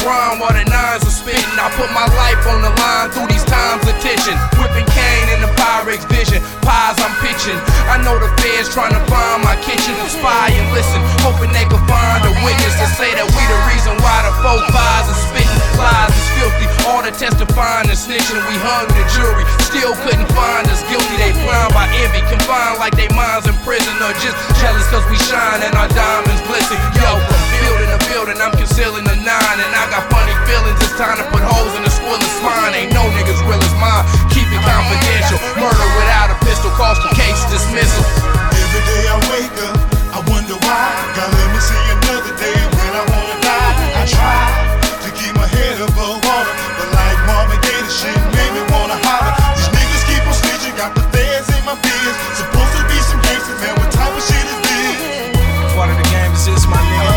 rhyme while the nines are spitting. I put my life on the line through these times of tension. Whipping cane in the Pyrex vision, pies I'm pitching. I know the feds trying to find my kitchen. Spy and listen, hoping they can find a witness to say that we the reason why the 4 5s are spitting. Lies is filthy, all the testifying and snitching. We hung the jury, still couldn't find us guilty. They blind by envy, confined like they minds in prison, or just jealous cause we shine and our diamonds glisten. Yo, from building to building, I'm concealing the 9, and I got funny feelings. It's time to put holes in the squilling spine. Ain't no niggas real as mine. Keep it confidential. Murder without a pistol, cost the case dismissal. Every day I wake up, I wonder why. God let me see another day when I wanna die. I try to keep my head above water, but like Marvin Gaye, the shit made me wanna holler. These niggas keep on snitching, got the feds in my biz. Supposed to be some gangsters, man, what type of shit is this? Part of the game is this, my nigga.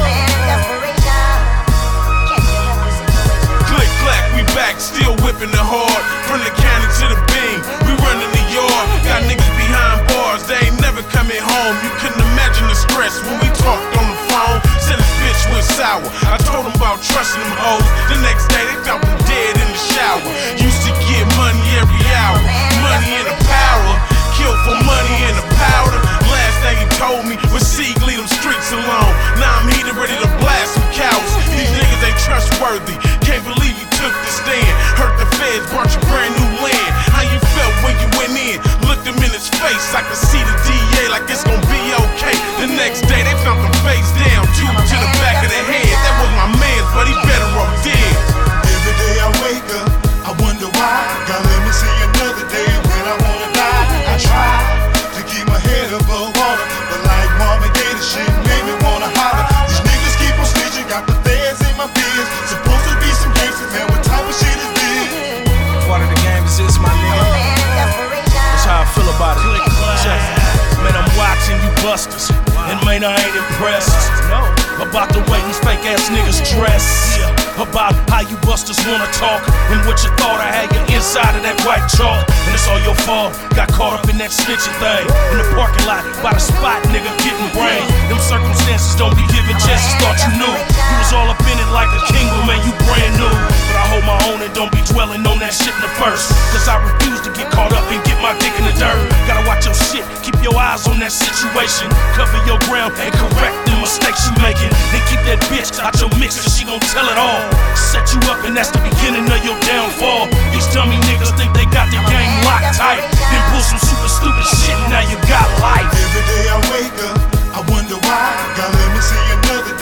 Click, clack, we back, still whipping the hard. From the county to the beam, we running the yard. Got niggas behind bars, they ain't never coming home. You couldn't imagine the stress when we talked on the phone. Said this bitch went sour, I told them about trusting them hoes. The next day they found them dead in the shower. Used to get money every hour, money and the power. Kill for money and the powder. Last thing he told me was Sieg, leave them streets alone. Now I'm heated, ready to blast some cowards. These niggas ain't trustworthy, can't believe you took the stand. Hurt the feds, brought you brand new land. How you felt when you went in? Looked him in his face, I could see the DA like it's gonna be okay. The next day they found them face down, 2 to the back of the head. That was my man's, but he better off dead. Every day I wake up, I wonder why. God let me see another day when I wanna die. I try to keep my head above water, but like Marvin Gaye, the shit made me wanna holler. These niggas keep on snitching, got the feds in my biz. Supposed to be some gangsters, man, what type of shit is this? Part of the game is this, my nigga. That's how I feel about it. Check. Man, I'm watching you busters, and man, I ain't impressed. About the way these fake ass niggas dress. About how you busters wanna talk, and what you thought I had you inside of that white chalk. And it's all your fault, got caught up in that snitching thing. In the parking lot, by the spot, nigga getting brain. Them circumstances don't be giving chances, thought you knew. You was all up in it like a king, but man, you brand new. But I hold my own and don't be dwelling on that shit in the first. Cause I refuse to get caught up and get my dick in the dirt. Gotta watch your shit, keep your eyes on that situation. Cover your ground and correct the mistakes you making. Then keep that bitch out your mix, cause she gon' tell it all. Set you up and that's the beginning of your downfall. These dummy niggas think they got the game locked tight. Then pull some super stupid shit and now you got life. Every day I wake up, I wonder why. God let me see another